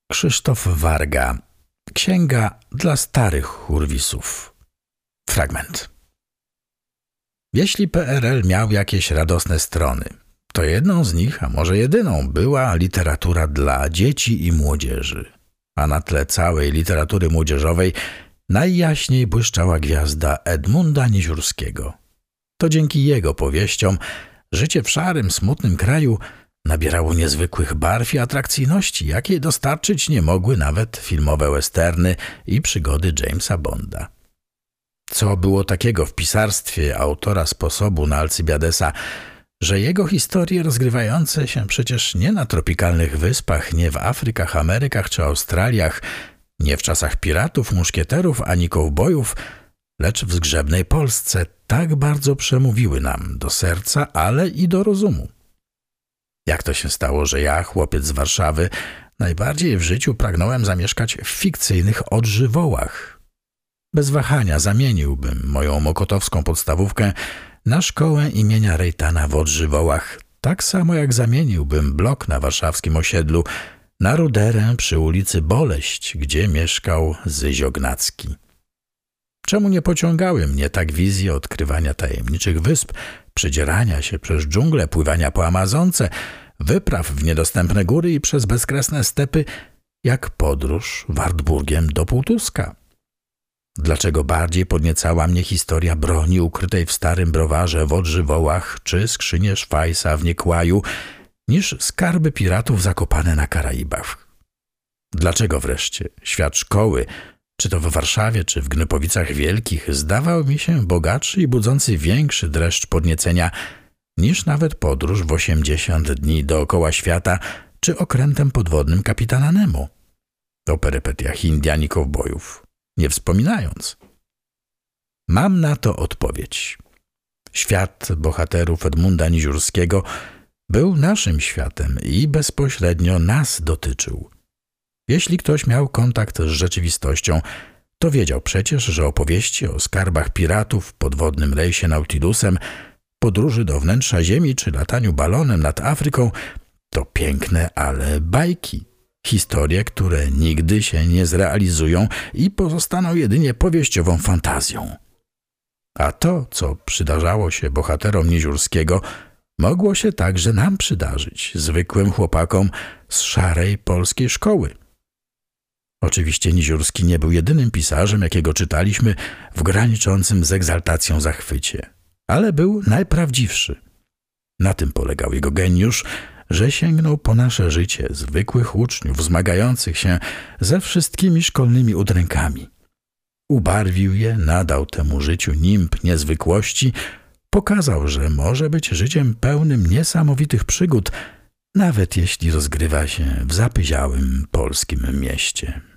Krzysztof Warga. Księga dla starych hurwisów. Fragment. Jeśli PRL miał jakieś radosne strony, to jedną z nich, a może jedyną, była literatura dla dzieci i młodzieży. A na tle całej literatury młodzieżowej najjaśniej błyszczała gwiazda Edmunda Niziurskiego. To dzięki jego powieściom życie w szarym, smutnym kraju nabierało niezwykłych barw i atrakcyjności, jakiej dostarczyć nie mogły nawet filmowe westerny i przygody Jamesa Bonda. Co było takiego w pisarstwie autora Sposobu na Alcybiadesa, że jego historie rozgrywające się przecież nie na tropikalnych wyspach, nie w Afrykach, Amerykach czy Australiach, nie w czasach piratów, muszkieterów ani kowbojów, lecz w zgrzebnej Polsce tak bardzo przemówiły nam do serca, ale i do rozumu. Jak to się stało, że ja, chłopiec z Warszawy, najbardziej w życiu pragnąłem zamieszkać w fikcyjnych Odżywołach? Bez wahania zamieniłbym moją mokotowską podstawówkę na szkołę imienia Rejtana w Odżywołach, tak samo jak zamieniłbym blok na warszawskim osiedlu na ruderę przy ulicy Boleść, gdzie mieszkał Zyzio Gnacki. Czemu nie pociągały mnie tak wizje odkrywania tajemniczych wysp, przedzierania się przez dżunglę, pływania po Amazonce, wypraw w niedostępne góry i przez bezkresne stepy, jak podróż Wartburgiem do Półtuska? Dlaczego bardziej podniecała mnie historia broni ukrytej w starym browarze w Odżywołach czy skrzynie Szwajsa w Niekłaju, niż skarby piratów zakopane na Karaibach? Dlaczego wreszcie świat szkoły, czy to w Warszawie, czy w Gnypowicach Wielkich, zdawał mi się bogatszy i budzący większy dreszcz podniecenia niż nawet podróż w 80 dni dookoła świata, czy okrętem podwodnym kapitana Nemo? O perypetiach Indian i kowbojów nie wspominając. Mam na to odpowiedź. Świat bohaterów Edmunda Niziurskiego był naszym światem i bezpośrednio nas dotyczył. Jeśli ktoś miał kontakt z rzeczywistością, to wiedział przecież, że opowieści o skarbach piratów, podwodnym rejsie Nautilusem, podróży do wnętrza Ziemi czy lataniu balonem nad Afryką to piękne, ale bajki. Historie, które nigdy się nie zrealizują i pozostaną jedynie powieściową fantazją. A to, co przydarzało się bohaterom Niziurskiego, mogło się także nam przydarzyć, zwykłym chłopakom z szarej polskiej szkoły. Oczywiście Niziurski nie był jedynym pisarzem, jakiego czytaliśmy w graniczącym z egzaltacją zachwycie, ale był najprawdziwszy. Na tym polegał jego geniusz, że sięgnął po nasze życie zwykłych uczniów zmagających się ze wszystkimi szkolnymi udrękami. Ubarwił je, nadał temu życiu nimb niezwykłości, pokazał, że może być życiem pełnym niesamowitych przygód, nawet jeśli rozgrywa się w zapyziałym polskim mieście.